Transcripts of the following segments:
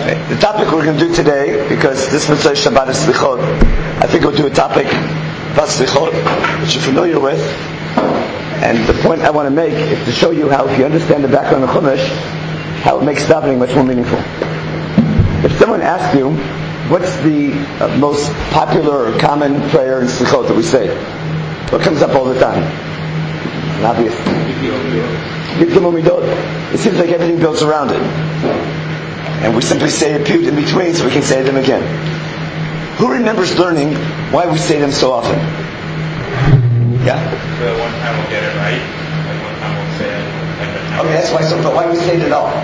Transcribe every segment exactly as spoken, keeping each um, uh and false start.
The topic we're going to do today, because this Mitzvah Shabbat is Slichot, I think we'll do a topic about Slichot, which you're familiar with. And the point I want to make is to show you how, if you understand the background of Chumash, how it makes davening much more meaningful. If someone asks you, what's the uh, most popular or common prayer in Slichot that we say? What comes up all the time? Obvious. It seems like everything builds around it. And we simply say a few in between so we can say them again. Who remembers learning why we say them so often? Yeah? So one time we'll get it right, and one time we'll say it like that. Okay, that's why, so, but why we say it at all?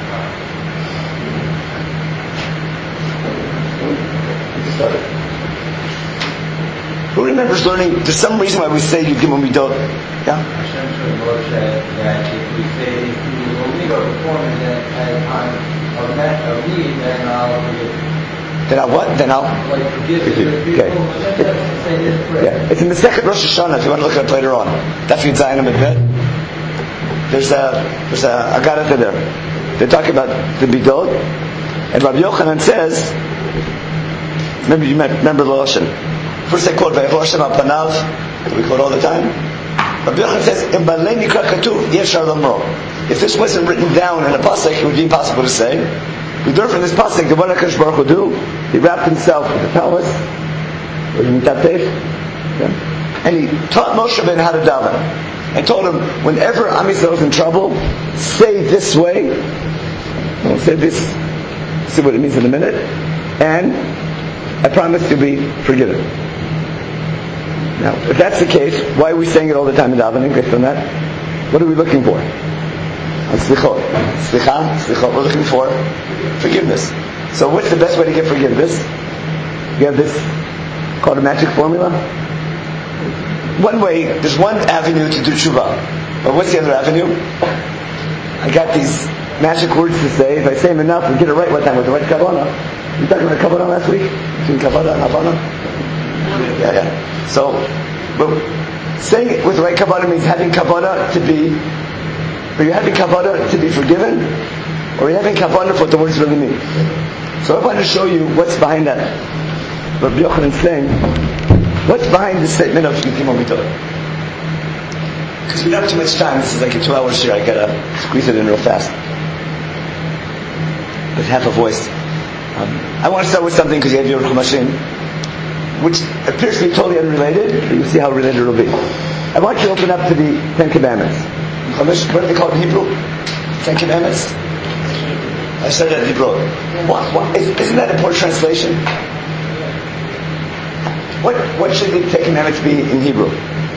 Who remembers learning, there's some reason why we say Yud Gimel Midot? Yeah? Hashem told Moshe that if we say, when we go perform it at a time of that, of need, then I'll forgive. Then I'll what? Then I'll... Like forgive the people. Okay. Let's say this prayer. Yeah. It's in the second Rosh Hashanah, if you want to look at it later on. That's Yud Zayin Amid. There's a, there's a Agarata there. They talk about the Midot, and Rabbi Yochanan says, remember you remember the Lashon. First they quote Vayevu Hashem al panav, that we quote all the time. Rabbi Yochanan says, "Im balei nikra katuv yeshar lamro." If this wasn't written down in a pasuk, it would be impossible to say. We learn from this pasuk that what HaKadosh Baruch Hu do, he wrapped himself with the palace, with the mitatef, and he taught Moshe Rabbeinu how to daven, and told him, whenever Am Yisrael is in trouble, say this way. We'll say this. See what it means in a minute, and I promise you'll be forgiven. Now, if that's the case, why are we saying it all the time in davening based on that? What are we looking for? Slichot. Slicha, slichot. We're looking for forgiveness. So what's the best way to get forgiveness? You have this called a magic formula. One way, there's one avenue to do tshuva. But what's the other avenue? I got these magic words to say. If I say them enough and get it right one time with the right kavanah. You talking about kavanah last week? Between kavanah and havana? Yeah, yeah. So, but saying it with the right kavanah means having kavanah to be, are you having kavanah to be forgiven? Or are you having kavanah for what the words really mean? So I want to show you what's behind that. Rabbi Yochanan is saying, what's behind the statement of Yud Gimel Midot? Because we don't have too much time. This is like a two hour shir. I gotta squeeze it in real fast. With half a voice. Um, I want to start with something because you have your Chumashim, which appears to be totally unrelated, but you'll see how related it will be. I want you to open up to the Ten Commandments. Chumash, what do they call it in Hebrew? Ten Commandments? I said that in Hebrew. What, what, isn't that a poor translation? What, what should the Ten Commandments be in Hebrew?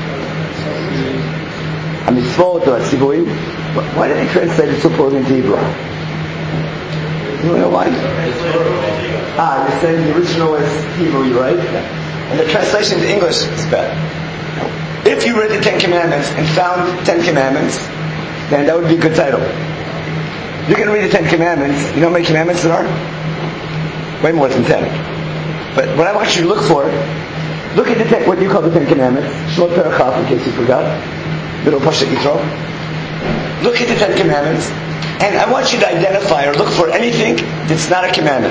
A mitzvot or a tzivurim? Why did they translate it so poorly into Hebrew? You know why? Ah, you're saying the original is Hebrew, you're right? And the translation to English is bad. If you read the Ten Commandments and found Ten Commandments, then that would be a good title. You're going to read the Ten Commandments. You know how many commandments there are? Way more than ten. But what I want you to look for, look at the ten, what you call the Ten Commandments. Shmot Perachaf, in case you forgot. Little Pasha Yitro. Look at the Ten Commandments. And I want you to identify or look for anything that's not a commandment.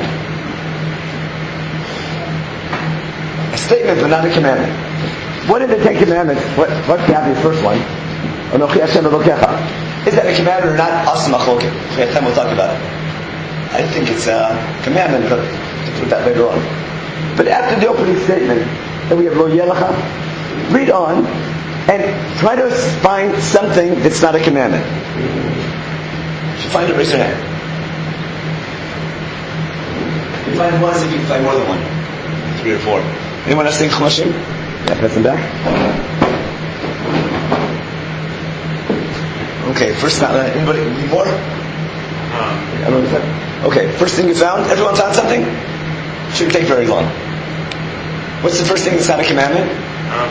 A statement but not a commandment. What are the Ten Commandments? What, what's the obvious first one? Anochi Hashem Elokecha. Is that a commandment or not? Awesome, Achok. We'll talk about it. I think it's a commandment, but we'll put that later on. But after the opening statement, then we have Lo Yelecha. Read on and try to find something that's not a commandment. If you find it, raise your hand. If you find one, see if you can find more than one. Three or four. Anyone else think Chumashim? Yeah, pass them back. Okay, first, not, uh, anybody, need more? I don't know. Okay, first thing you found? Everyone found something? Shouldn't take very long. What's the first thing that's not a commandment? Um,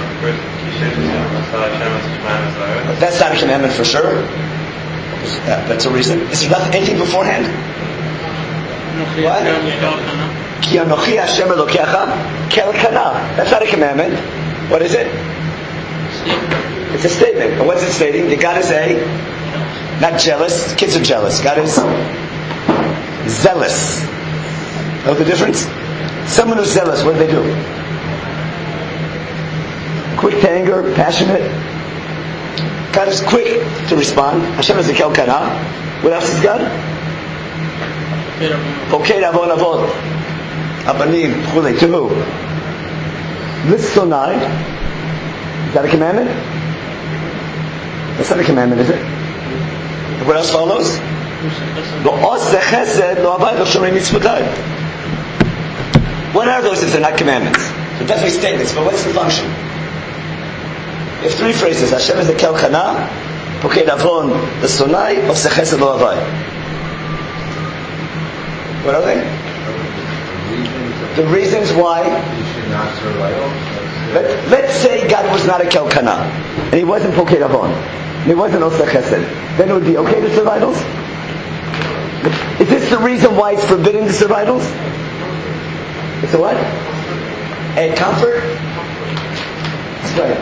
That's not a commandment for sure. Yeah, that's a reason. Is there nothing, anything beforehand? What? Ki anochi Hashem Elokecha kel kana. That's not a commandment. What is it? It's a statement. And what's it stating? That God is a, not jealous. Kids are jealous. God is zealous Know the difference? Someone who's zealous, what do they do? Quick to anger, passionate. God is quick to respond. Hashem is a kel kana. What else is God? Poked avon avot. Abanim, chulei, to who? Listonai. Is that a commandment? That's not a commandment, is it? What else follows? What are those if they're not commandments? They're definitely statements, but what's the function? You have three phrases. Hashem is the kel kana, poked avon l'sonai, oseh chesed lo avai. What are they? The reasons why You should not serve idols. Let, let's say God was not a kel kana, and he wasn't poked avon, and he wasn't oseh chesed. Then it would be okay to serve idols? Is this the reason why it's forbidden to serve idols? It's a what? A comfort? That's right.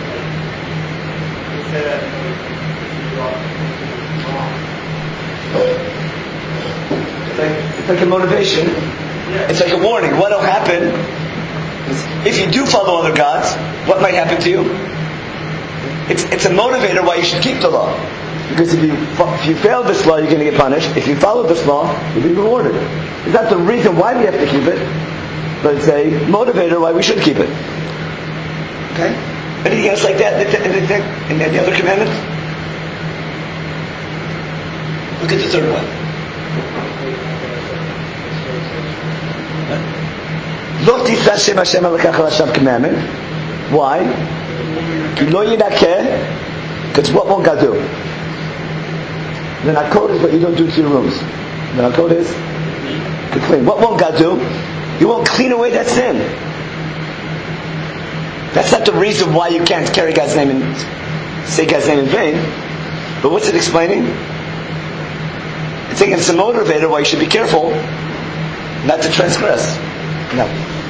It's like, it's like a motivation. It's like a warning. What will happen is if you do follow other gods, what might happen to you? It's, it's a motivator why you should keep the law. Because if you if you fail this law, you're going to get punished. If you follow this law, you'll be rewarded. It's not the reason why we have to keep it, but it's a motivator why we should keep it. Okay? Anything else like that in the, in the other commandments? Look at the third one. Lo tiseh Hashem Hashem Elokecha Hashem commandment. Why? Ki lo yinakeh. Because what won't God do? The nakot is what you don't do to your rooms. The nakot is to clean. What won't God do? He won't clean away that sin. That's not the reason why you can't carry God's name and say God's name in vain. But what's it explaining? It's saying it's a motivator why you should be careful not to transgress. No.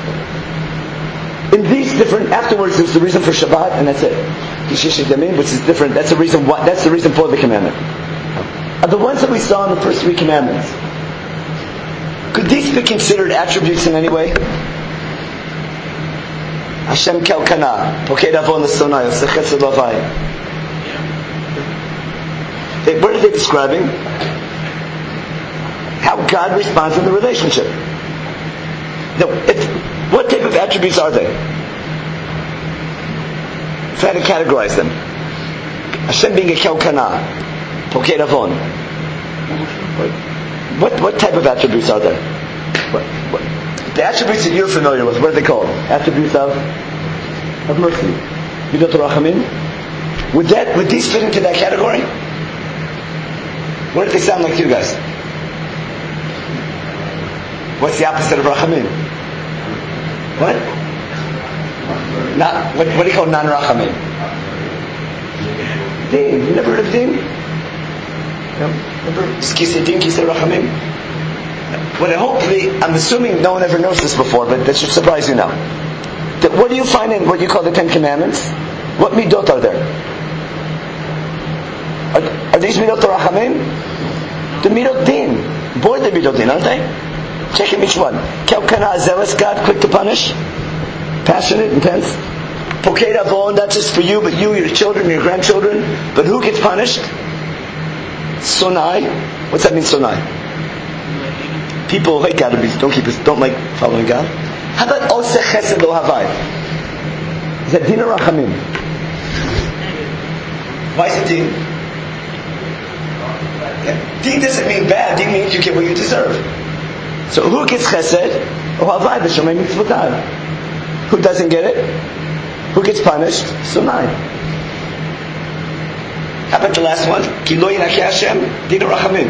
In these different, afterwards there's the reason for Shabbat, and that's it. Which is different. That's the reason why. That's the reason for the commandment. Are the ones that we saw in the first three commandments, could these be considered attributes in any way? Hashem kel kana, poked avon l'sonai, oseh chesed lo avai. What are they describing? How God responds in the relationship. Now, if, what type of attributes are they? Try to categorize them. Hashem being a kel kana, poked avon. What what type of attributes are there? What, what, the attributes that you're familiar with, what are they called? Attributes of of mercy. Midot rachamim. Would that would these fit into that category? What do they sound like to you guys? What's the opposite of rachamim? What? Not what, what do you call non-rachamim? Din. You never heard of din? No? Remember? Kisei din, kisei rachamim? What I hopefully, I'm assuming no one ever knows this before, but that should surprise you now. That what do you find in what you call the Ten Commandments? What midot are there? Are, are these midot rachamim? The midot din. Boy, the midot din, aren't they? Check in each one. Kel kana, zealous God, quick to punish, passionate, intense. Poked avon, not just for you, but you, your children, your grandchildren. But who gets punished? Sonai. What's that mean, sonai? People hate God, don't keep us, don't like following God. How about oseh chesed lo havai? Is that din or rachamim? Why is it din? Yeah. Din doesn't mean bad. Din means you get what you deserve. So who gets chesed? Lo havai b'shomei mitzvotav. Who doesn't get it? Who gets punished? Sonai. How about the last one? Ki lo yinakeh Hashem, din or rachamim?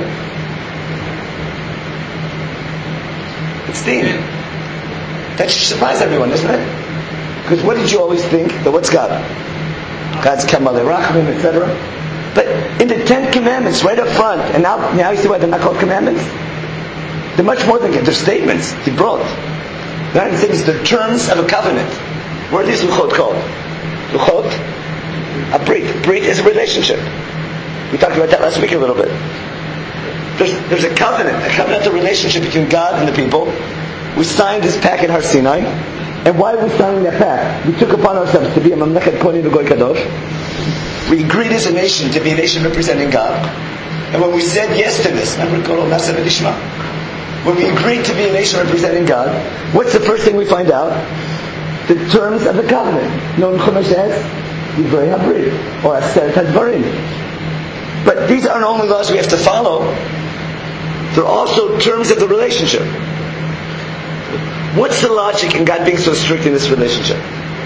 It's din. That should surprise everyone, isn't it? Because what did you always think? That what's God? God's Kamal Rachamim, et cetera. But in the Ten Commandments, right up front, and now, now you see why they're not called commandments? They're much more than they're statements. He brought. They're not things, they're terms of a covenant. What are these luchot called? Luchot? A brit. Brit is a relationship. We talked about that last week a little bit. There's, there's a covenant, a covenantal relationship between God and the people. we signed this pact at Har Sinai. And why are we signing that pact? We took upon ourselves to be a Mamlechet Kohen V'Goy Kadosh. We agreed as a nation to be a nation representing God. And when we said yes to this, remember Kol Nasa V'Lishma? When we agreed to be a nation representing God, what's the first thing we find out? The terms of the covenant. Non Chumash says, Yivrei HaBrit, or Aseret HaDvarim. But these aren't only laws we have to follow, they're also terms of the relationship. What's the logic in God being so strict in this relationship?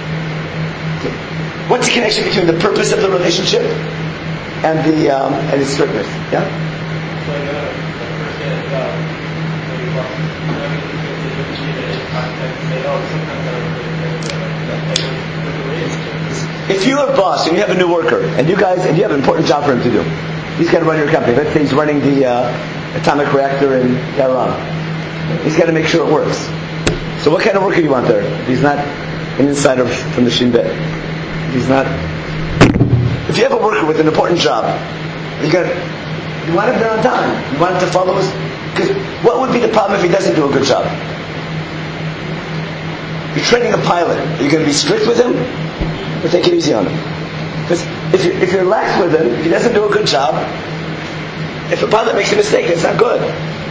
What's the connection between the purpose of the relationship and the um, and its strictness? Yeah? If you're a boss and you have a new worker, and you guys, and you have an important job for him to do, he's got to run your company. Let's say he's running the uh, atomic reactor in Tehran. He's got to make sure it works. So what kind of worker do you want there? If he's not an insider from the Shin Bet. If he's not... If you have a worker with an important job, you got you want him there on time. You want him to follow his... Because what would be the problem if he doesn't do a good job? You're training a pilot. Are you going to be strict with him? Or take it easy on him? Because if you're, if you're lax with him, if he doesn't do a good job, if a pilot makes a mistake, it's not good.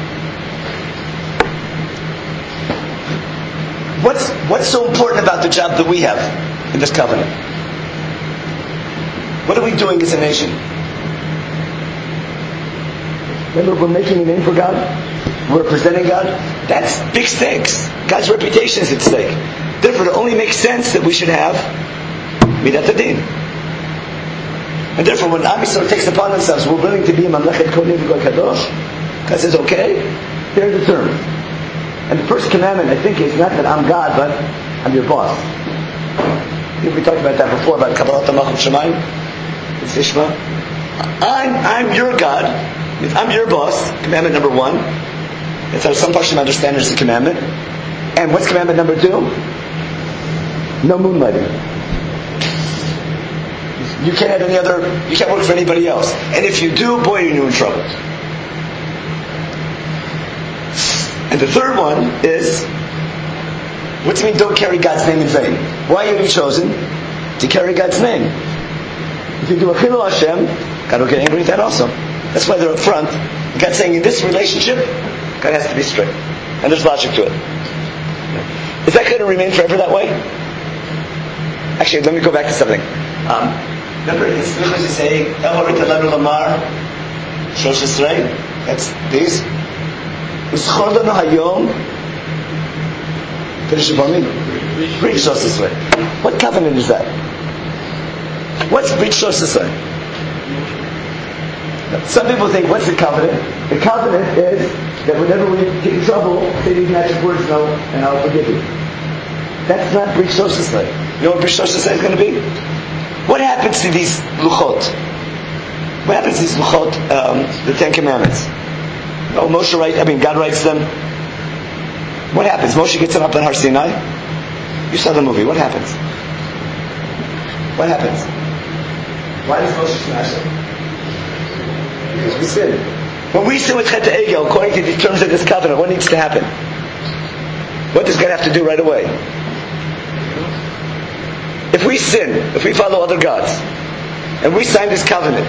What's what's so important about the job that we have in this covenant? What are we doing as a nation? Remember, we're making a name for God. We're representing God. That's big stakes. God's reputation is at stake. Therefore, it only makes sense that we should have Midat Hadin. And therefore, when Am Yisrael takes upon themselves, we're willing to be a Mamlechet Kohen V'Goy Kadosh. God says, okay, here are the terms. And the first commandment, I think, is not that I'm God, but I'm your boss. I think we talked about that before, about Kabbalat HaMalchut Shemayim. It's Ishma. I'm, I'm your God. I'm your boss. Commandment number one. That's how some Pashtim understand it as a commandment. And what's commandment number two? No moonlighting. You can't have any other, you can't work for anybody else. And if you do, boy, you're in trouble. And the third one is, what does it mean don't carry God's name in vain? Why are you chosen? To carry God's name. If you do a Chilul Hashem, God will get angry at that also. That's why they're up front. God's saying in this relationship, God has to be strict. And there's logic to it. Is that going to remain forever that way? Actually, let me go back to something. Um, remember in Slichos you say, El Horit Alenu Lamar, Shosh Esrei? That's these. U'schor lanu hayom, finish it for me. Brit Shosh Esrei. What covenant is that? What's Brit Shosh Esrei? Some people think, what's the covenant? The covenant is that whenever we get in trouble, say these magic words, no, and I'll forgive you. That's not Brit Shosh Esrei. You know what Brit Shosh Esrei is going to be? What happens to these luchot? What happens to these luchot, um, the Ten Commandments? Oh, Moshe writes, I mean, God writes them. What happens? Moshe gets them up on Har Sinai. You saw the movie. What happens? What happens? Why does Moshe smash it? Because we sin. When we sin with Chet Egel, according to the terms of this covenant, what needs to happen? What does God have to do right away? If we sin, if we follow other gods, and we sign this covenant,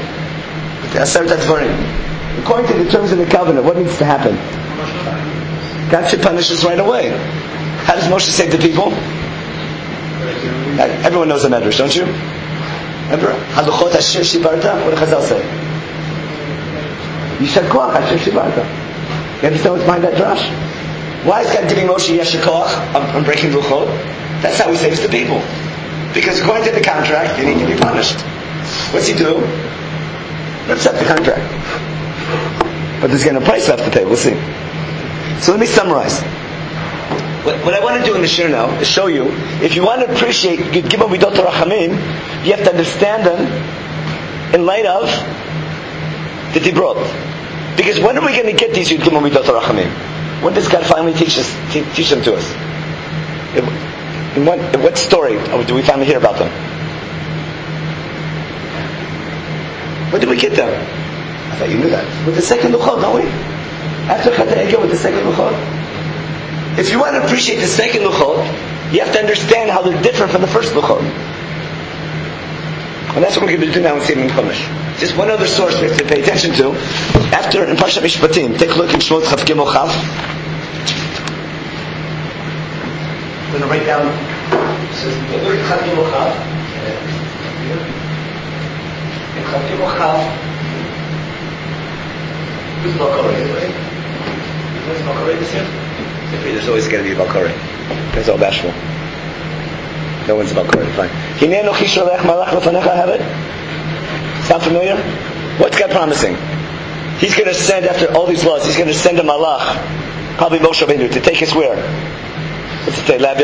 according to the terms of the covenant, what needs to happen? God should punish us right away. How does Moshe save the people? Everyone knows the Medrash, don't you? Remember? Haluchot Asher Shibarta? What does Chazal say? Yishar Koach Asher Shibarta. You understand what's behind that drash? Why is God giving Moshe Yishar Koach on breaking Luchot? That's how he saves the people. Because according to the contract, you need to be punished. What's he do? Let's set the contract. But there's going to be a price left to pay. We'll see. So let me summarize. What, what I want to do in the shir now is show you, if you want to appreciate Yud Gimel Midot Rachamim, you have to understand them in light of the Dibrot. Because when are we going to get these Yud Gimel Midot Rachamim? When does God finally teach us, te- teach them to us? In what, in what story do we finally hear about them? When did we get them? I thought you knew that. With the second Luchot, don't we? After Chet Egel with the second Luchot. If you want to appreciate the second Luchot, you have to understand how they're different from the first Luchot. And that's what we're going to do now in Siyam Chumash. Just one other source we have to pay attention to. After, in Parshat Mishpatim, take a look in Shmot Chav Gimel Chav. I'm going to write down, it says, look at Chav Gimel Chav. In Chav Gimel Chav, who's Balkori anyway? Who's Balkori this year? There's always going to be Balkori. That's all bashful. No one's Balkori, fine. Hinei Anochi Sholech Malach Lefanecha, I have it? Sound familiar? What's God promising? He's going to send, after all these laws, He's going to send a Malach, probably Moshe Rabbeinu, to take us where? What's it say? That's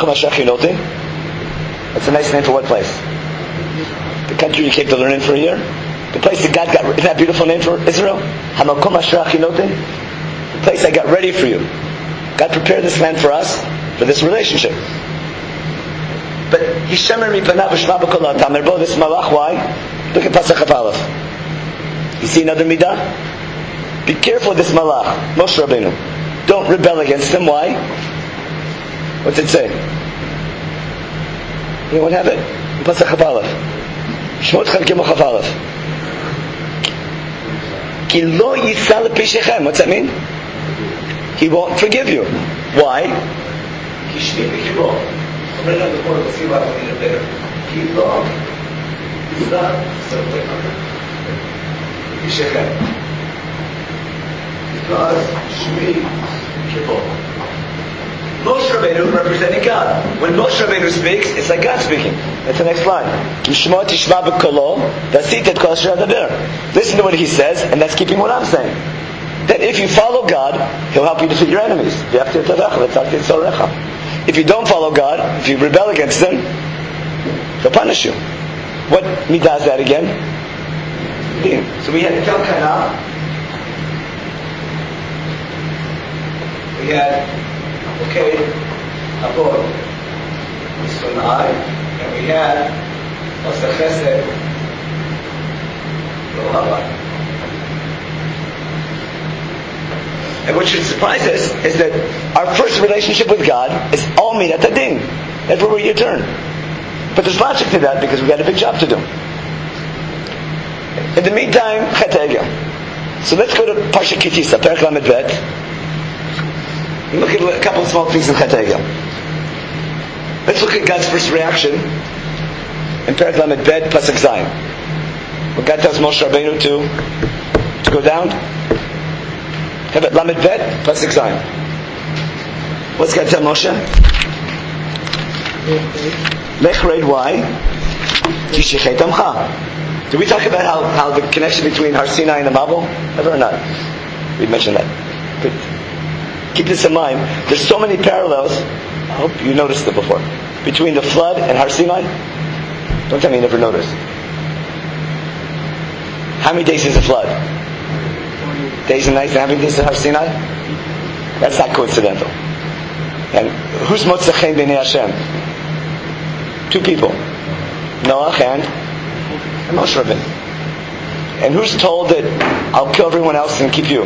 a nice name for what place? The country you came to learn in for a year? The place that God got, isn't that a beautiful name for Israel? Hamakom Asher Achinotin? The place I got ready for you. God prepared this land for us, for this relationship. But Hishemer Mipanav Shma B'Kol HaTamer Bo, this Malach, why? Look at Pasach Aleph. You see another midah? Be careful of this Malach, Moshe Rabbeinu. Don't rebel against him. Why? What's it say? Anyone have it? Pasach Aleph. Shmot Chav Gimel Chav Aleph. Ki lo yisal pishechem. What's that mean? He won't forgive you. Why? Ki shmi b'kibo. I'm right on the board. We'll see why we'll need it later. Ki lo yisal pishechem. Because shmi b'kibo. Moshe Rabbeinu representing God. When Moshe Rabbeinu speaks, it's like God speaking. That's the next line. Yishma tishma b'kolo, v'asit et kol asher adaber. Listen to what he says, and that's keeping what I'm saying. That if you follow God, He'll help you defeat your enemies. If you don't follow God, if you rebel against Him, He'll punish you. What midah is that again? So we had Kel Kana. We had Okay, Abor, Sunai, and we had Osa Chesed, Rohava. And what should surprise us is that our first relationship with God is all Midat Hadin. That's where we turn. But there's logic to that because we've got a big job to do. In the meantime, Chet Egel. So let's go to Parsha Kitisa, Perek Lamed Bet. Look at a couple of small things in Chet Egel. Let's look at God's first reaction in Perek Lamed Bet, Pasuk Zayin. When God tells Moshe Rabbeinu to to go down, have it Lamed Bet, Pasuk Zayin. What's God tell Moshe? Lech reid why? Kishichet Amcha. Did we talk about how, how the connection between Har Sinai and the Mabul? Ever or not? We mentioned that. But keep this in mind. There's so many parallels. I hope you noticed it before. Between the flood and Har Sinai. Don't tell me you never noticed. How many days is the flood? Days and nights. And how many days is Har Sinai? That's not coincidental. And who's Motzachem B'nei Hashem? Two people. Noah and, and Moshe Rabbeinu. And who's told that I'll kill everyone else and keep you?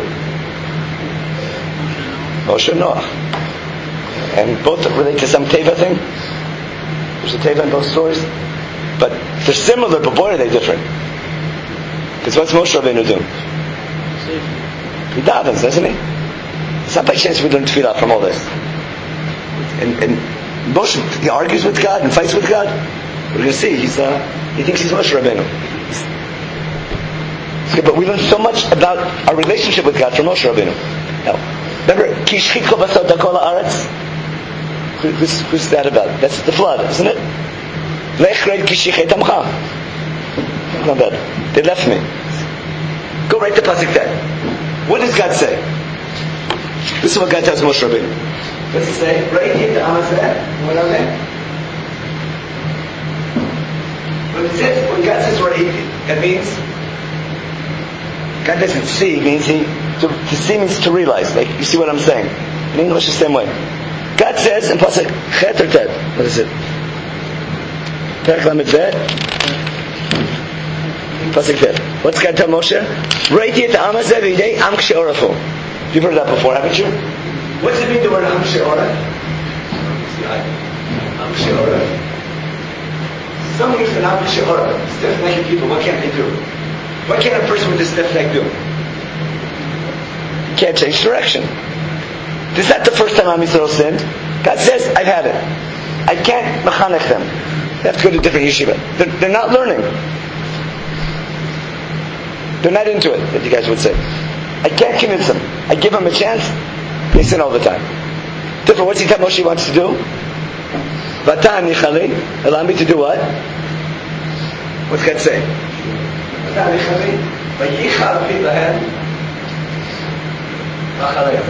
Moshe and Noah. And both relate to some Teva thing. There's a Teva in both stories. But they're similar, but boy are they different. Because what's Moshe Rabbeinu do? He davens, doesn't he? It's not by chance we learn tefillah from all this. And, and Moshe, he argues with God and fights with God. We're going to see, he's, uh, he thinks he's Moshe Rabbeinu. Okay, but we learn so much about our relationship with God from Moshe Rabbeinu. Now, remember, Kishchiko Basot Dakol Haaretz? Who's, who's that about? That's the flood, isn't it? Lech reid Kishichet Amcha. Not bad. They left me. Go right to Pasuk ten. What does God say? This is what God tells Moshe Rabbeinu. What does he say? Right here to Amazeh. What are they? When it says, when God says right, that means God doesn't see. It means he to, to see means to realize. Like you see what I'm saying? In English, the same way. God says in Pasuk Chet or Tet. What is it? Perek Lamed Bet. Pasuk Tet. What's God tell Moshe? Right here to Amazeh v'idei am kshe'orafu. You've heard that before, haven't you? What does it mean, the word Am She'ora? Am She'ora. Someone who's an Am She'ora, stiff-necked people, what can't they do? What can a person with a stiff neck do? You can't change direction. This is not the first time Am Yisrael sinned. God says, I've had it. I can't mechanech them. They have to go to a different yeshiva. They're, they're not learning. They're not into it, that you guys would say. I can't convince them. I give them a chance, they sin all the time. Therefore, what's he tell Moshe wants to do? Vata nichali, allow me to do what? What's God say? Vata nichali, vayichal pi lahem, v'achaleim.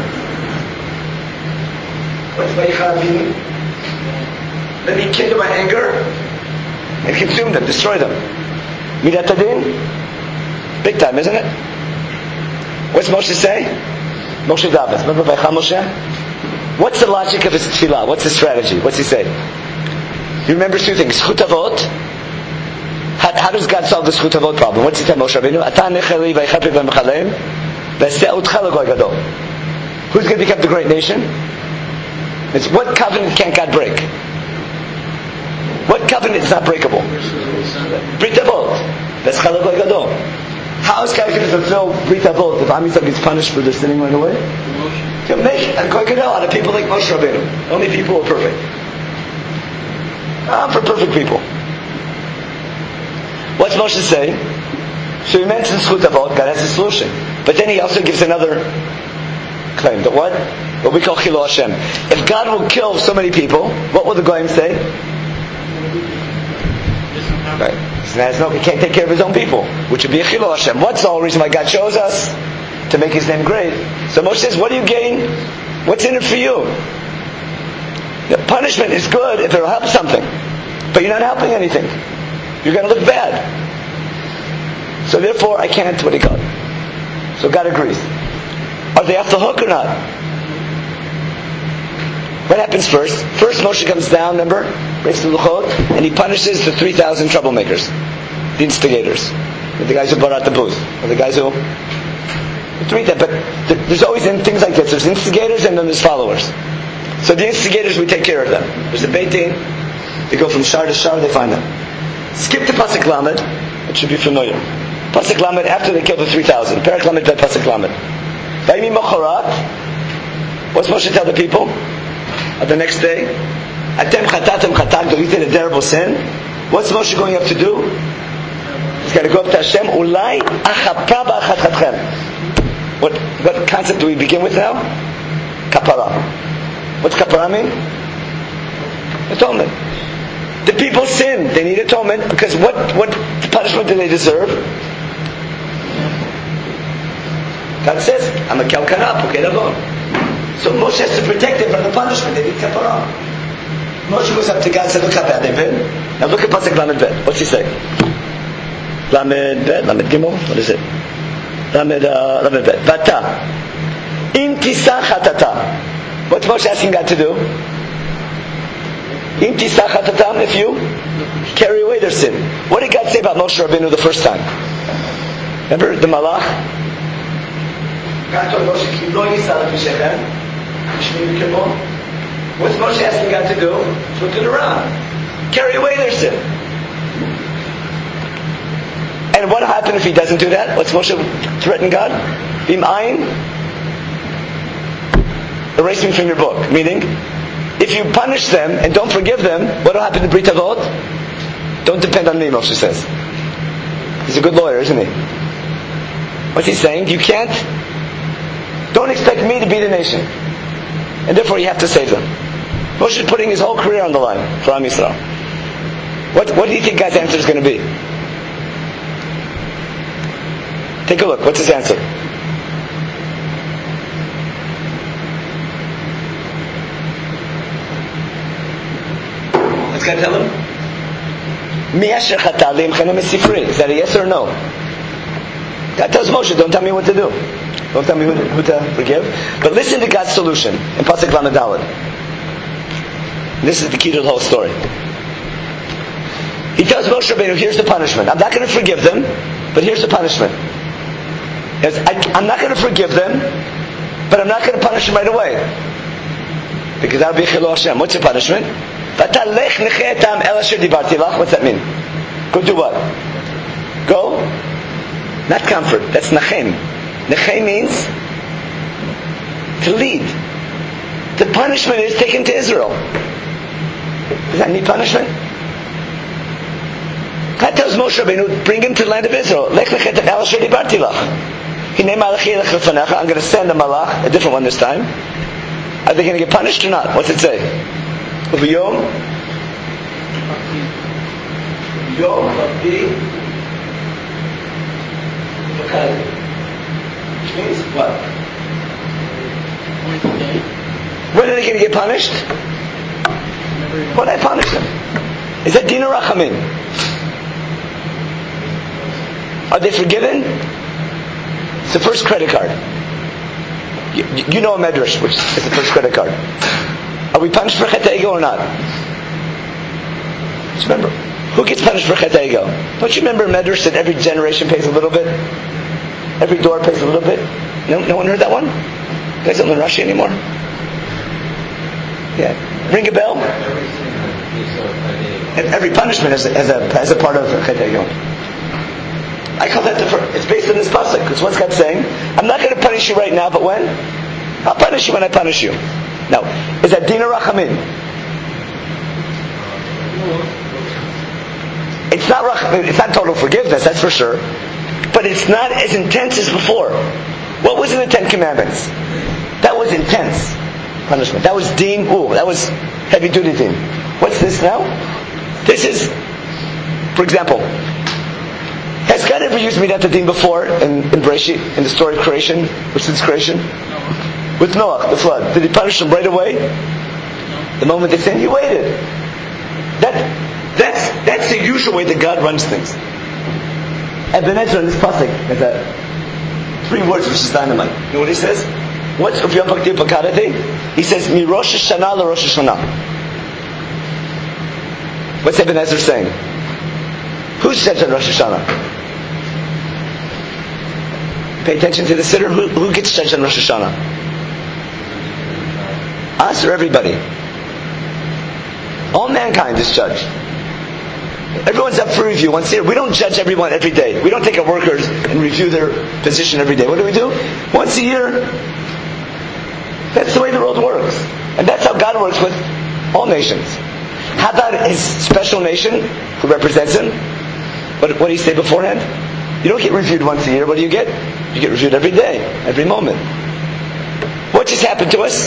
What's vayichal pi? Let me kindle my anger and consume them, destroy them. Midat hadin? Big time, isn't it? What's Moshe say? Moshe David. Remember Vaycha Moshe? What's the logic of his tefillah? What's his strategy? What's he say? He remembers two things. Zchut avot. How, how does God solve the Zchut avot problem? What's he tell Moshe Rabbeinu? Ata necheli vaycha pi v'mechalem v'aseh utcha l'goy gadol. Who's going to become the great nation? It's what covenant can't God break? What covenant is not breakable? Brit avot. V'aseh l'goy gadol. How is God going to fulfill Brit Avot if Am Yisrael gets punished for their sinning right away? He'll make a Goy Gadol out of people like Moshe Rabbeinu. Only people who are perfect. Ah, for perfect people. What's Moshe say? So he mentions Zchut Avot, God has a solution. But then he also gives another claim. That what? What we call Chilo Hashem. If God will kill so many people, what will the Goyim say? Right. So no, he can't take care of his own people, which would be a Chilo Hashem. What's the whole reason why God chose us? To make his name great. So Moshe says, what do you gain? What's in it for you? The punishment is good if it'll help something. But you're not helping anything. You're going to look bad. So therefore, I can't, what do you call it? So God agrees. Are they off the hook or not? What happens first? First Moshe comes down, remember? Breaks the luchot, and he punishes the three thousand troublemakers. The instigators. The guys who brought out the booze. Or the guys who... The three that, but there's always in things like this. There's instigators and then there's followers. So the instigators, we take care of them. There's a Beit Din. They go from shar to shar, they find them. Skip to Pasuk Lamed. It should be familiar. Pasuk Lamed, after they kill the three thousand. Perak Lamed, Bet Pasuk Lamed. Vaymi Mochorat. What's Moshe tell the people? At the next day, Atem chatatem chatak, you did a terrible sin. What's Moshe going up to do? He's got to go up to Hashem. Ulai achapra ba'achatchatchem. What what concept do we begin with now? Kapara. What's kapara mean? Atonement. The people sin. They need atonement because what what punishment do they deserve? God says, "I'm a kalkana, okay, so Moshe has to protect them from the punishment. They need kapara. Moshe goes up to God and says, look how bad they've been. Now look at Pasuk Lamed Bet. What's he say? Lamed Bet, Lamed Gimel, what is it? Lamed, uh, Lamed Bet. Vata. In tisach hatata. What's Moshe asking God to do? In tisach hatatam, if you carry away their sin. What did God say about Moshe Rabbeinu the first time? Remember the Malach? God told Moshe, Ki lo yisal b'shechem. What's Moshe asking God to do? Flip it around. Carry away their sin. And what will happen if he doesn't do that? What's Moshe threaten God? Bim ayin. Erase me from your book. Meaning, if you punish them and don't forgive them, what will happen to Brit Avot? Don't depend on me, Moshe says. He's a good lawyer, isn't he? What's he saying? You can't. Don't expect me to be the nation. And therefore you have to save them. Moshe is putting his whole career on the line for Am Yisrael. What, what do you think God's answer is going to be? Take a look. What's his answer? What's God tell him? Is that a yes or a no? God tells Moshe, don't tell me what to do. Don't tell me who to, who to forgive. But listen to God's solution in Pasuk Lamed Daled. This is the key to the whole story. He tells Moshe Rabbeinu, here's the punishment. I'm not going to forgive them, but here's the punishment. He says, I, I'm not going to forgive them, but I'm not going to punish them right away. because that would be chilul Hashem. What's your punishment? What's that mean? Go do what? Go? Not comfort. That's nachem. Nachem means to lead. The punishment is taken to Israel. Does that need punishment? God tells Moshe Rabbeinu, bring him to the land of Israel. I'm going to send a malach, a different one this time. Are they going to get punished or not? What's it say? Yom Yom Which means what? When are they going to get punished? When I punish them. Is that Dina Rachamim? Are they forgiven? It's the first credit card. You, you know a medrash, which is the first credit card. Are we punished for Chet Ego or not? Just remember, who gets punished for Chet Ego? Don't you remember a medrash that every generation pays a little bit? Every door pays a little bit? No, no one heard that one? You guys don't learn Rashi anymore? Yeah. Ring a bell? And every punishment has a, has a, has a part of Chet Ego. I call that the first. It's based on this pasuk. Because what's God saying? I'm not going to punish you right now, but when? I'll punish you when I punish you. Now, is that Dina Rachamim? It's not Rachamim. It's not total forgiveness, that's for sure. But it's not as intense as before. What was in the Ten Commandments? That was intense punishment. That was Din. Ooh, that was heavy duty Din. What's this now? This is, for example, has God ever used Midat Hadin before in, in Bereshit, in the story of creation, which is creation? With Noah, the flood. Did he punish them right away? The moment they sinned, he waited. That, that's, that's the usual way that God runs things. Ebenezer in this pasuk has that three words which is dynamite. You know what he says? What's Rav Yom Paktir Pakadati? He says, Mi Rosh Hashanah la Rosh Hashanah. What's Ebenezer saying? Who's judged on Rosh Hashanah? Pay attention to the siddur. Who, who gets judged on Rosh Hashanah? Us or everybody? All mankind is judged. Everyone's up for review once a year. We don't judge everyone every day. We don't take our workers and review their position every day. What do we do? Once a year. That's the way the world works. And that's how God works with all nations. How about his special nation who represents him? What, what do you say beforehand? You don't get reviewed once a year. What do you get? You get reviewed every day, every moment. What just happened to us?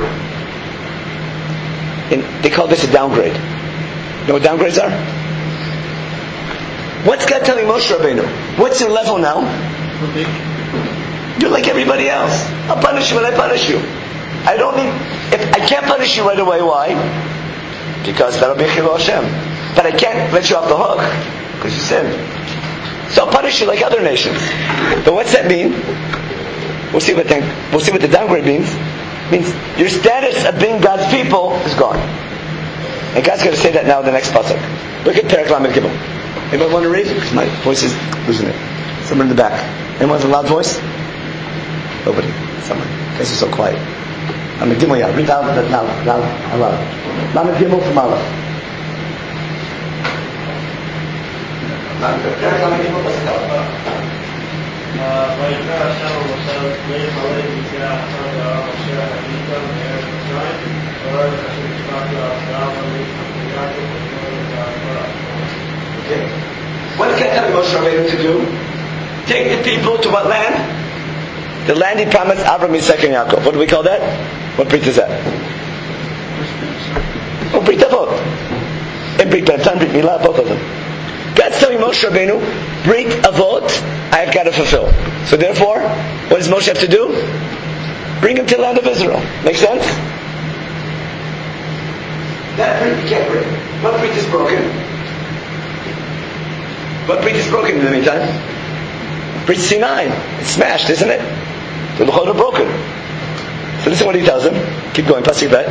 And they call this a downgrade. You know what downgrades are? What's God telling Moshe Rabbeinu? What's your level now? You're like everybody else. I'll punish you when I punish you. I don't need. If I can't punish you right away, why? Because that'll be chilul Hashem. But I can't let you off the hook because you sinned. So I'll punish you like other nations. But what's that mean? We'll see what the, we'll see what the downgrade means. It means your status of being God's people is gone. And God's going to say that now in the next pasuk. Look at Perek Lamed Gimel. Anyone want to read? Because my voice is losing it. Someone in the back. Anyone has a loud voice? Nobody. Someone. You guys are so quiet. Lamed Gimel, yeah. Read loud, loud, loud, loud. Lamed Gimel from Allah. Perek Lamed Gimel pasuk Allah. ויקרא השם ומשה ויך עלי ביציאה אחת הרב אשר הביתה מארץ מצרים וראה את אשר נשלח לאברהם וליצחק ויעקב ונתן את האדמה. Okay. What did God tell Moshe Rabbeinu to do? Take the people to what land? The land he promised Abraham, Yitzchak, and Yaakov. What do we call that? What brit is that? Oh, Brit Avot. And Brit Bentan, Brit Milah, both of them. God's telling Moshe Rabbeinu, Brit Avot, I've got to fulfill. So therefore, what does Moshe have to do? Bring him to the land of Israel. Make sense? That Brit you can't break. What Brit is broken? What Brit is broken in the meantime? Brit Sinai. It's smashed, isn't it? The Luchot are broken. So listen what he tells him. Keep going, Pasuk Bet.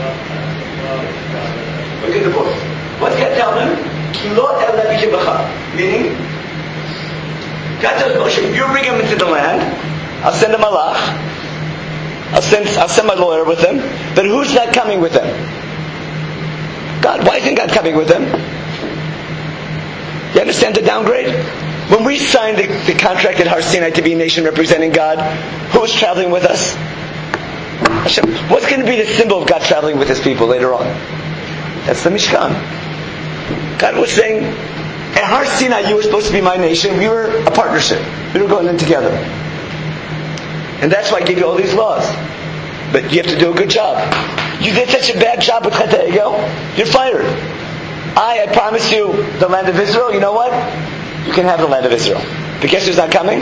Look at the book. What's God tell them? Kilot el levi kibacha. Meaning, God tells Moshe, you bring him into the land, I'll send a malach, I'll send, I'll send my lawyer with him, but who's not coming with him? God. Why isn't God coming with him? You understand the downgrade? When we signed the, the contract at Har Sinai to be a nation representing God, who was traveling with us? Hashem. What's going to be the symbol of God traveling with his people later on? That's the Mishkan. God was saying, at Har Sinai you were supposed to be my nation. We were a partnership. We were going in together. And that's why I gave you all these laws. But you have to do a good job. You did such a bad job with Chet HaEgel, you're fired. I, I promise you the land of Israel. You know what? You can have the land of Israel. But guess who's not coming?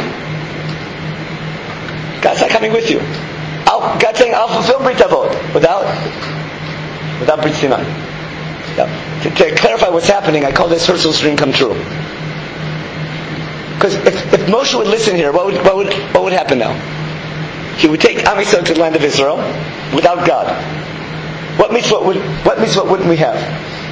God's not coming with you. I'll, God's saying, I'll fulfill Brit Avot without, without Brit Sinai. Now, to, to clarify what's happening, I call this Herzl's dream come true. Because if, if Moshe would listen here, what would, what would, what would happen now? He would take Am Yisrael to the land of Israel without God. What mitzvah would, what mitzvah wouldn't we have?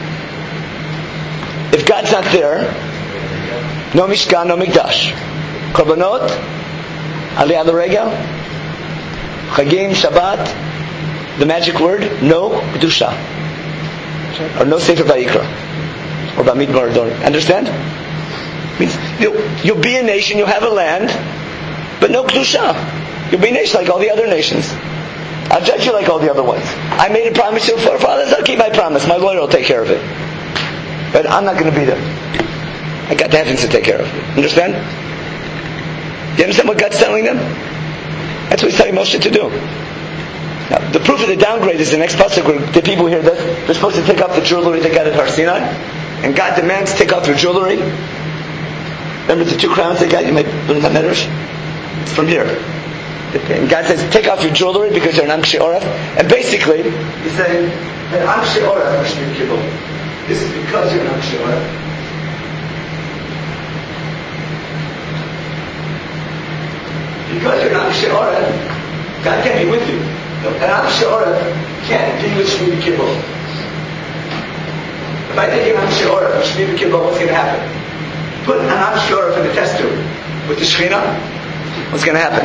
If God's not there, no Mishkan, no Mikdash. Korbanot, Aliyah L'Regel, Chagim, Shabbat, the magic word, no Kedusha. Or no Sefer Vayikra. Or Bamidbar Dor. Understand? Means you'll, you'll be a nation, you'll have a land, but no Kedusha. You'll be a nation like all the other nations. I'll judge you like all the other ones. I made a promise to your forefathers, I'll keep my promise. My lawyer will take care of it. But I'm not going to be there. I got the heavens to take care of it. Understand? You understand what God's telling them? That's what He's telling Moshe to do. Now, the proof of the downgrade is the next pasuk where the people hear this. They're supposed to take off the jewelry they got at Har Sinai, and God demands take off your jewelry. Remember the two crowns they got? You might learn that medrash. It's from here. And God says, take off your jewelry because you're an Am She'oref. And basically, He's saying, an Am She'oref Mishmir Kibbutz. This is because you're an Am She'oref. Because you're an Am She'oref, God can't be with you. No, an Am She'oref can't be with Shmir Kibbutz. If I take an Am She'oref with Shmir Kibbutz, what's going to happen? Put an Am She'oref in the test tube with the Shekhinah, what's going to happen?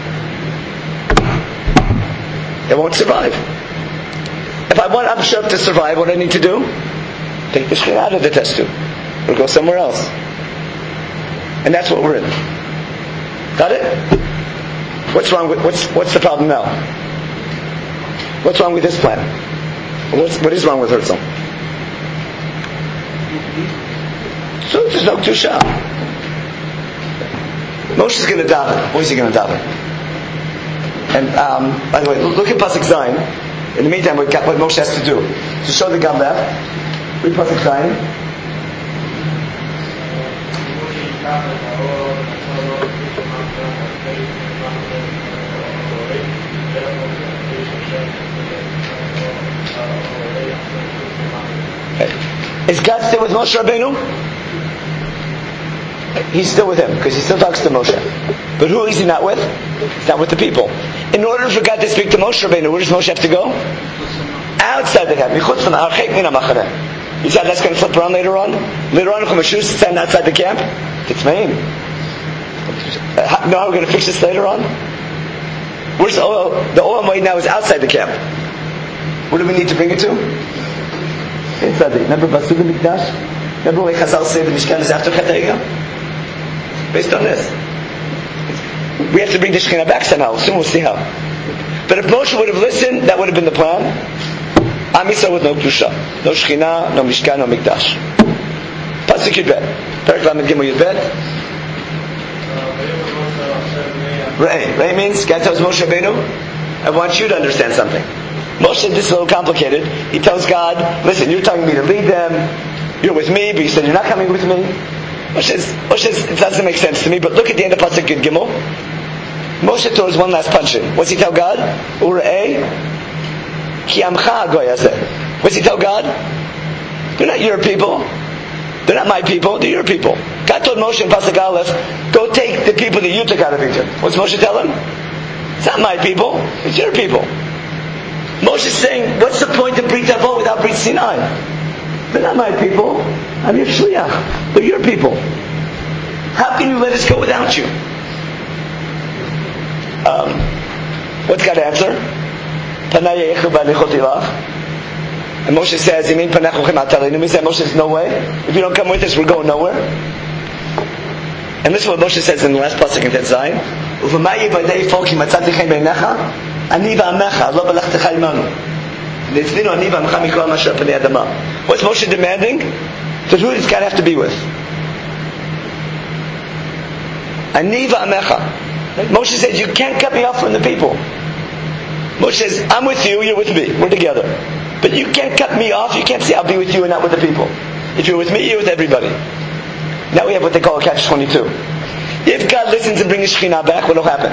It won't survive. If I want Am She'oref to survive, what do I need to do? Take the Shekhinah out of the test tube. Or go somewhere else. And that's what we're in. Got it? What's wrong with, what's, what's the problem now? What's wrong with this plan? What's, what is wrong with Herzl? So there's no Kedusha. Moshe's going to daven. What is he going to daven? And um, by the way, look at Pasuk Zayin. In the meantime, what, what Moshe has to do to show the Gam left. Read Pasuk Zayin. Okay. Is God still with Moshe Rabbeinu? He's still with him because he still talks to Moshe. But who is he not with? He's not with the people. In order for God to speak to Moshe Rabbeinu, where does Moshe have to go? Outside the camp. He said that's going to flip around later on. Later on, Chumash stand outside the camp. It's main. Know how we're going to fix this later on? Where's the oil? The oil made now is outside the camp. Where do we need to bring it to? Inside the. Remember Basud Mikdash? Remember when Chazal said the Mishkan is after Chet HaEgel? Based on this. We have to bring the Shekhinah back somehow. Soon we'll see how. But if Moshe would have listened, that would have been the plan. Am Yisrael with no Kedusha. No Shekhinah, no Mishkan, no Mikdash. Pasuk Yudbet. Perek Lamed Gimel Yudbet. Rei. Rei means, God tells Moshe Rabbeinu, I want you to understand something. Moshe said this is a little complicated. He tells God, listen, you're telling me to lead them. You're with me, but you said you're not coming with me. Moshe says, Moshe says, it doesn't make sense to me, but look at the end of Pasuk Yud Gimel. Moshe throws one last punch in. What's he tell God? Urei ki amcha goy hazeh. What's he tell God? They're not your people. They're not my people. They're your people. God told Moshe in Pasuk Aleph, go take the people that you took out of Egypt. What's Moshe tell him? It's not my people. It's your people. Moshe is saying, what's the point of Brit Avot without Brit Sinai? They're not my people. I'm your shliach. They're your people. How can you let us go without you? Um, what's God's answer? And Moshe says, he said, Moshe says, no way. If you don't come with us, we're going nowhere. And this is what Moshe says in the last pasuk in Tet Zayin. What's Moshe demanding? So who does God have to be with? Ani v'amecha. Moshe says, you can't cut me off from the people. Moshe says, I'm with you, you're with me. We're together. But you can't cut me off. You can't say, I'll be with you and not with the people. If you're with me, you're with everybody. Now we have what they call a catch twenty-two. If God listens and brings the Shekhinah back, what will happen?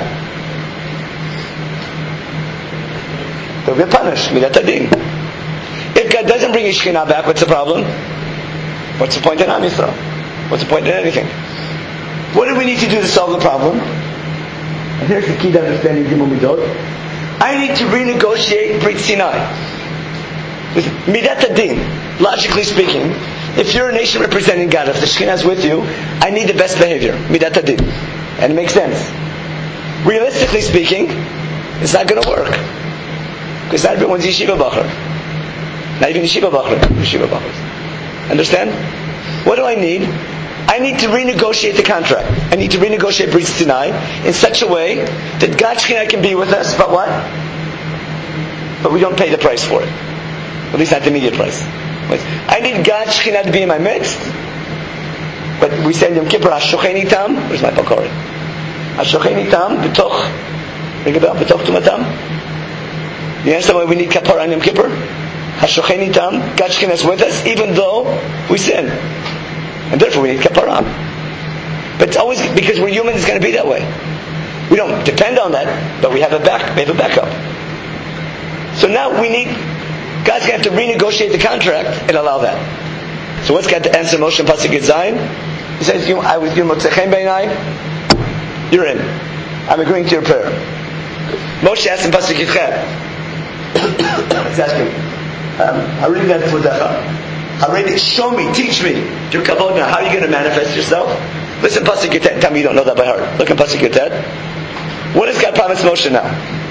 They'll get punished. Midat Hadin. If God doesn't bring the Shekhinah back, what's the problem? What's the point in Am Yisrael? What's the point in anything? What do we need to do to solve the problem? And here's the key to understanding Gimel Midot. I need to renegotiate Brit Sinai. With Midat Hadin, logically speaking, if you're a nation representing God, if the Shekhinah is with you, I need the best behavior. Midat Hadin. And it makes sense. Realistically speaking, it's not going to work. Because not everyone's Yeshiva Bachar. Not even Yeshiva Bachar. Yeshiva Bachar. Understand? What do I need? I need to renegotiate the contract. I need to renegotiate Brit Sinai in such a way that God's Shekhinah can be with us, but what? But we don't pay the price for it. At least not the immediate price. I need God's Shekhinah to be in my midst, but we say in Yom Kippur, Hashocheni tam. Where's my Pakori? Hashocheni tam b'toch. Ring a bell. B'toch tumatam. You understand why we need Kapara on Yom Kippur? Hashocheni tam. God's Shekhinah is with us, even though we sin. And therefore we need kapara. But it's always, because we're human, it's going to be that way. We don't depend on that, but we have a back, we have a backup. So now we need, God's going to have to renegotiate the contract and allow that. So what's God to answer Moshe in Pasuk Zayin? He says, you, I was Motzechem Beinai, you're in. I'm agreeing to your prayer. Moshe asked in Pasuk Yitchet, he's asking, Harim that Fudacha. Already, show me, teach me your kavod now. How are you going to manifest yourself? Listen, Pasuk Yotet. Tell me you don't know that by heart. Look at Pasuk Yotet. What does God promise Moshe now?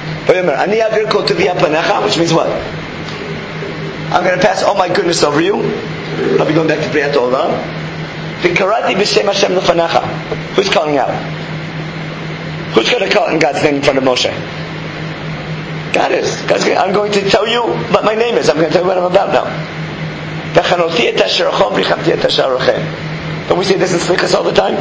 Which means what? I'm going to pass all my goodness over you. I'll be going back to Priyat Olam. Who's calling out? Who's going to call in God's name in front of Moshe? God is. God's going, I'm going to tell you what my name is. I'm going to tell you what I'm about now. Don't we say this in Slichas all the time?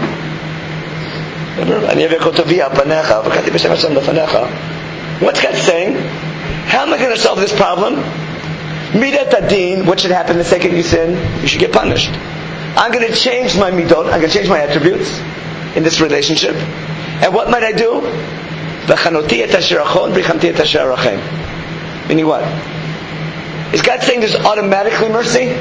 What's God saying? How am I going to solve this problem? Midat Hadin, what should happen the second you sin? You should get punished. I'm going to change my midot, I'm going to change my attributes in this relationship. And what might I do? Meaning what? Is God saying there's automatically mercy?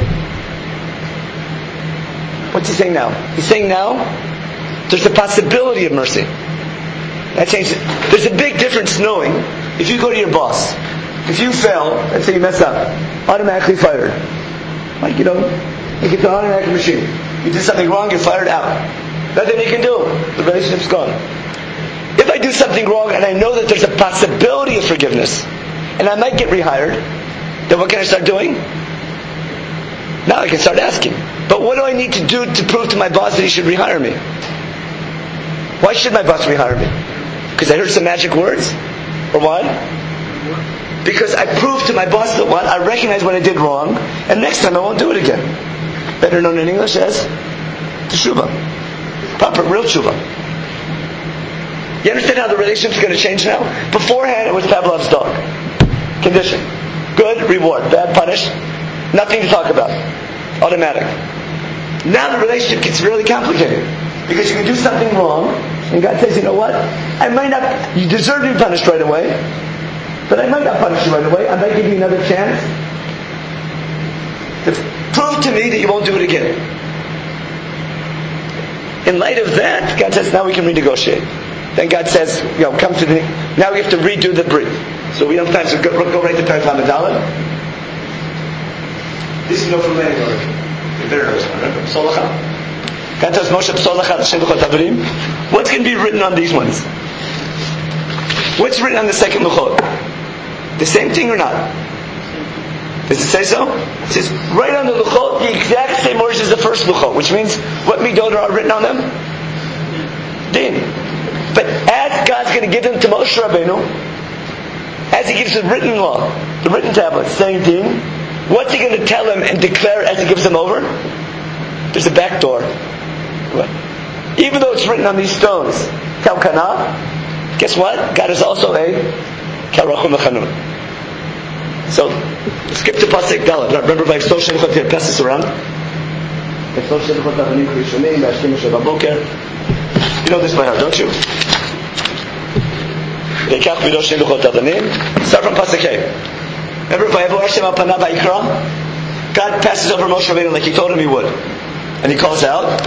What's he saying now? He's saying now there's a possibility of mercy. That changes it. There's a big difference knowing if you go to your boss, if you fail, let's say you mess up, automatically fired. Like, you know, like it's an automatic machine. You did something wrong, you're fired out. Nothing you can do. The relationship's gone. If I do something wrong and I know that there's a possibility of forgiveness, and I might get rehired, then what can I start doing? Now I can start asking. But what do I need to do to prove to my boss that he should rehire me? Why should my boss rehire me? Because I heard some magic words? Or what? Because I proved to my boss that what? I recognize what I did wrong, and next time I won't do it again. Better known in English as teshuvah. Proper, real teshuvah. You understand how the relationship's going to change now? Beforehand it was Pavlov's dog. Condition. Good, reward. Bad, punish. Nothing to talk about. Automatic. Now the relationship gets really complicated. Because you can do something wrong, and God says, you know what? I might not, you deserve to be punished right away, but I might not punish you right away. I might give you another chance to prove to me that you won't do it again. In light of that, God says, now we can renegotiate. Then God says, you know, come to the, now we have to redo the brit. So we don't have time, so go, go right to Perek Lamed Daled. This you know from many already. You better know this one, remember? Psolacha. God tells Moshe, Psolacha, Hashem Luchot Avarim. What's going to be written on these ones? What's written on the second Luchot? The same thing or not? Does it say so? It says right on the Luchot, the exact same words as the first Luchot, which means what midot are written on them? Din. But as God's going to give them to Moshe Rabbeinu, as He gives the written law, the written tablets, saying Din, what's He going to tell them and declare as He gives them over? There's a back door. What? Even though it's written on these stones, Kel Kana, guess what? God is also a Kel Rachum V'Chanun. So, skip to Pasuk Daled. Remember, by Yisrael Shenichot, you pass this around. Yisrael Shenichot Avanim Rishonim, V'Ashkim Moshe Baboker. You know this by heart, don't you? V'Yikach Midot Shenichot Avanim. Start from Pasuk Hey. Remember, Vayavor Hashem Al Panav Vayikra. God passes over Moshe Rabbeinu like He told him He would, and He calls out.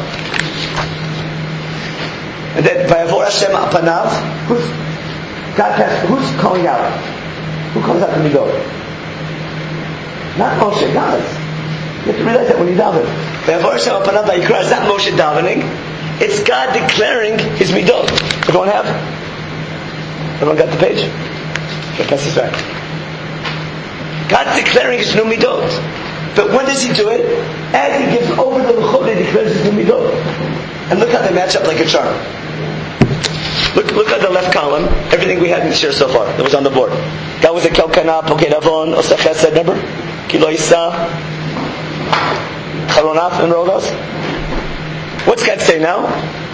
And then Vayavor Hashem Al Panav. Who's God passes? Who's calling out? Who calls out the midot? Not Moshe, God. You have to realize that when you daven. Vayavor Hashem Al Panav Vayikra is not Moshe davening. It's God declaring His midot. Everyone have? Everyone got the page? Okay, pass this back. God's declaring His new midot. But when does He do it? As He gives over the luchot, He declares His new midot. And look how they match up like a charm. Look, look at the left column. Everything we had in this year so far that was on the board. God was a Kel Kana, Poked Avon, Oseh Chesed. Remember? Kilo Isa, Charonaf, and all those. What's God say now?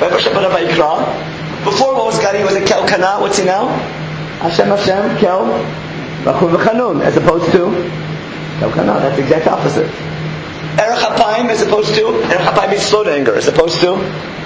Before, what was God? He was a Kel Kana. What's He now? Hashem Hashem Kel Rachum V'Chanun, as opposed to Kel Kana. That's the exact opposite. Erech Hapayim, as opposed to Erech Hapayim means slow to anger, as opposed to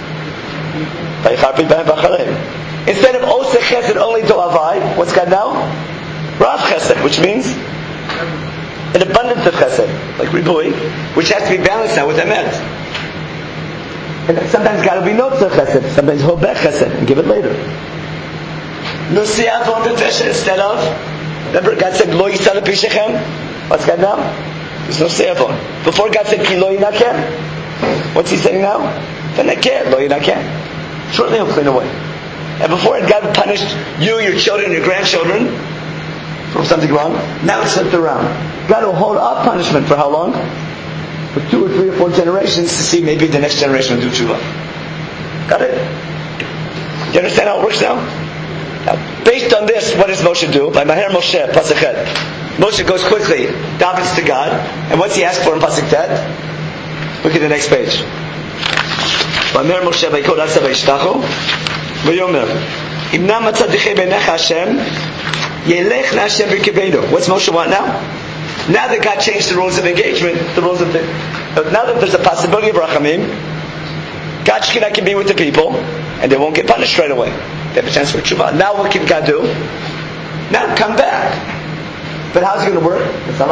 instead of Oseh Chesed only to Avai, what's God now? Rav Chesed, which means an abundance of Chesed, like Ribui, which has to be balanced now with Emet. And sometimes God will be Notzah Chesed, sometimes Hobech Chesed, and give it later. Nusi Avon B'Veshet instead of, remember God said Lo Yisal Pishechem. What's God now? There's no Se'avon. Before God said Ki Lo Yinaker. What's He saying now? V'Neker Lo Yinaker. Shortly He'll clean away. And before it, God punished you, your children, your grandchildren from something wrong. Now it's flipped around. God will hold up punishment for how long? For two or three or four generations to see maybe the next generation will do tshuva. Got it? You understand how it works now? Now, based on this, what does Moshe do? By Maher Moshe, Pasuk Het. Moshe goes quickly, davens to God, and what's he ask for in Pasuk Tet? Look at the next page. Maher Moshe vayikol asa vayishtachu v'yomer imna matzadichei b'necha Hashem yelech laHashem b'kibeinu. What's Moshe want now? Now that God changed the rules of engagement, the rules of the, now that there's a possibility of rachamim, God's Shekhinah can be with the people, and they won't get punished right away. They have a chance for tshuva. Now what can God do? Now come back. But how's it going to work?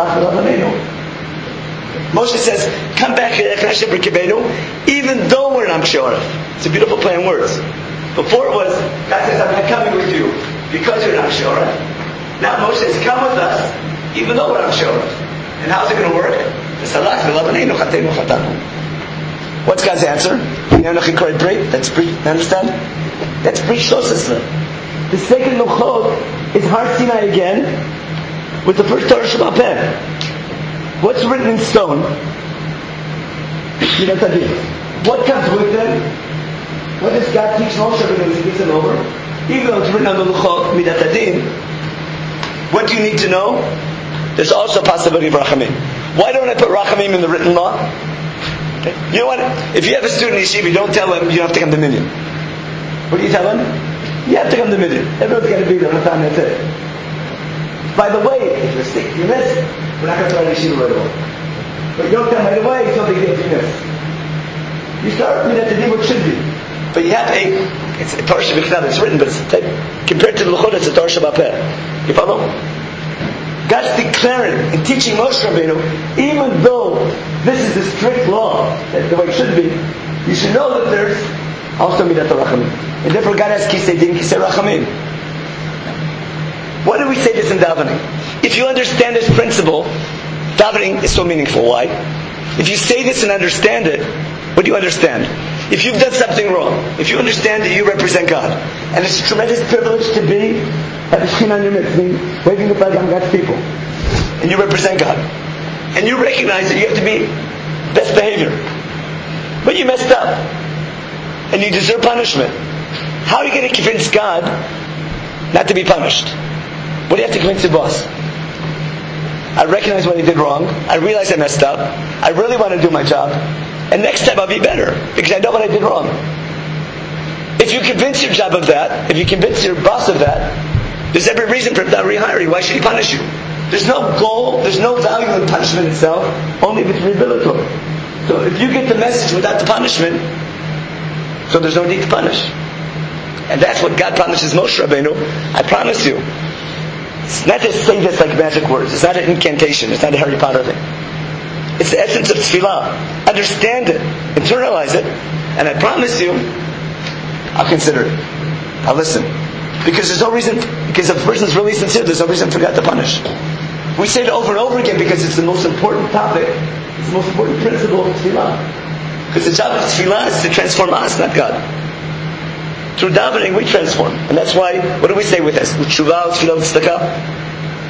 Moshe says, come back even though we're not sure. It's a beautiful play on words. Before it was, God says, I'm not coming with you because you're not sure. Now Moshe says, come with us even though we're not sure. And how's it going to work? What's God's answer? That's pre, understand? That's pre Shloshesra. The second Luchot is Har Sinai again with the first Torah Sheba'al Peh. What's written in stone? What comes with them? What does God teach Moshe when He gives them over? Even though it's written on the Luchot, Midat Hadin, what do you need to know? There's also a possibility of Rachamim. Why don't I put Rachamim in the written law? Okay. You know what? If you have a student in Yeshiva, you don't tell him you don't have to come to Minyan. What do you tell him? You have to come to Minyan. Everyone's got to be there on time, that's it. By the way, if you're sick, you miss, we're not going to try to Yeshiva right away. But you don't come right away, it's no big deal if you miss. You start with that to do what should be. But you have a, it's a Torah Sheba'al it's written, but it's a, compared to the Luchot, it's a Torah Sheba'al Peh. You follow? God's declaring and teaching Moshe Rabbeinu, even though this is the strict law, that's the way it should be, you should know that there's also Midat Rachamim. And therefore God has Kisei Din, Kisei Rachamim. Why do we say this in davening? If you understand this principle, davening is so meaningful. Why? If you say this and understand it, what do you understand? If you've done something wrong, if you understand that you represent God, and it's a tremendous privilege to be at the Shekhinah on your midst, waving the flag on God's people, and you represent God, and you recognize that you have to be best behavior, but you messed up, and you deserve punishment. How are you going to convince God not to be punished? What do you have to convince your boss? I recognize what I did wrong. I realize I messed up. I really want to do my job. And next time I'll be better, because I know what I did wrong. If you convince your job of that, if you convince your boss of that, there's every reason for him to rehire you. Why should he punish you? There's no goal, there's no value in punishment itself, only if it's rehabilitatory. So if you get the message without the punishment, so there's no need to punish. And that's what God promises Moshe Rabbeinu. I promise you. It's not to say this like magic words. It's not an incantation. It's not a Harry Potter thing. It's the essence of tefillah. Understand it. Internalize it. And I promise you, I'll consider it. I'll listen. Because there's no reason, because if a person's really sincere, there's no reason for God to punish. We say it over and over again because it's the most important topic. It's the most important principle of tefillah. Because the job of tefillah is to transform us, not God. Through davening, we transform. And that's why, what do we say with us? With tshuva, tefillah, tzedakah?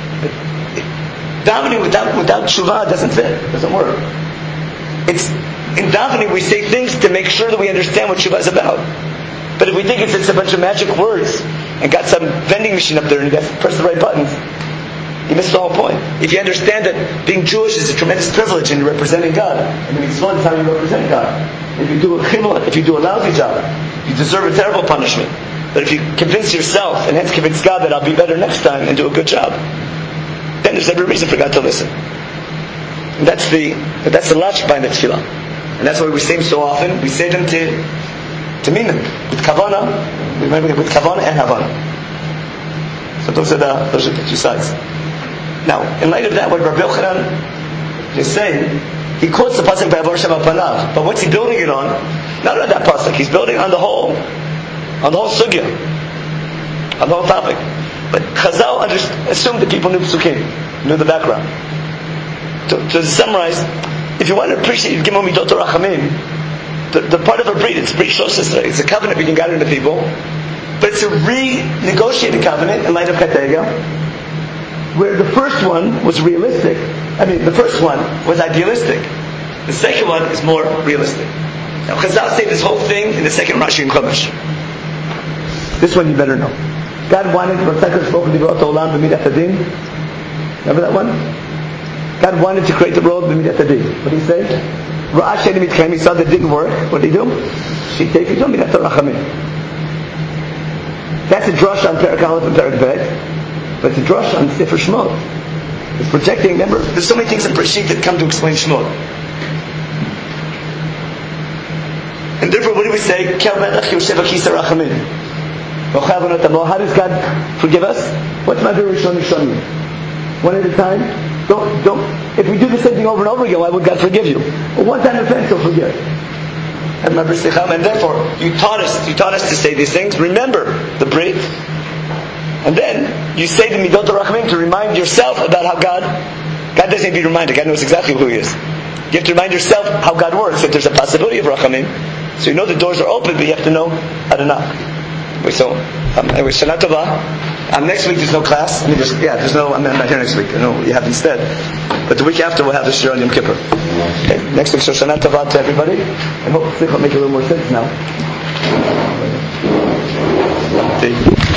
Davening without, without tshuva doesn't fit. It doesn't work. It's, in davening, we say things to make sure that we understand what tshuva is about. But if we think it's, it's a bunch of magic words, and got some vending machine up there, and you got to press the right buttons, you missed the whole point. If you understand that being Jewish is a tremendous privilege, and you're representing God, and the mitzvot is how you represent God. If you do a chimel, if you do a lousy job, you deserve a terrible punishment. But if you convince yourself, and hence convince God that I'll be better next time and do a good job, then there's every reason for God to listen. And that's the that's the logic behind the tefillah. And that's why we say them so often. We say them to to mean them. With kavanah, remember, with kavanah and havana. So those are the those are the two sides. Now, in light of that, what Rabbi Yochanan is saying, he quotes the pasuk by Avar Shem Panav, but what's he building it on? Not on that pasuk. He's building on the whole, on the whole sugya, on the whole topic. But Chazal assumed that people knew psukim, knew the background. To, to summarize, if you want to appreciate Gimel Midot Rachamim, the, the part of a breed, it's breed Shosesrei. It's a covenant between God and the people, but it's a renegotiated covenant in light of Katega, where the first one was realistic. I mean, the first one was idealistic. The second one is more realistic. Now, Chazal say this whole thing in the second Rashi in Chumash. This one you better know. God wanted Remember that one? God wanted to create the world b'midat hadin. What did he say? Ra'ah she'enim itchem. He saw that it didn't work. What did he do? He takes it to midat rachamim. That's a drush on Perek Aleph and Perek Bet, but it's a drush on Sefer Shemot. It's projecting. Remember, there's so many things in Bereshit that come to explain Shemot. And therefore, what do we say? How does God forgive us? What's my very Rishon Rishon? One at a time? Don't, don't. If we do the same thing over and over again, why would God forgive you? Well, one time offense, He'll forgive. And remember, and therefore, you taught us, you taught us to say these things. Remember the brit, and then you say the Midot Rachamim to remind yourself about how God. God doesn't need to be reminded. God knows exactly who He is. You have to remind yourself how God works. That there's a possibility of Rachamim, so you know the doors are open, but you have to know how to knock. So, um, anyway, Shana Tova. Um, next week there's no class. I mean, there's, yeah, there's no. I'm not here next week. I know you have instead. But the week after we'll have the Shir on Yom Kippur. Okay, next week, so Shana Tova to everybody. I hope it'll make a little more sense now.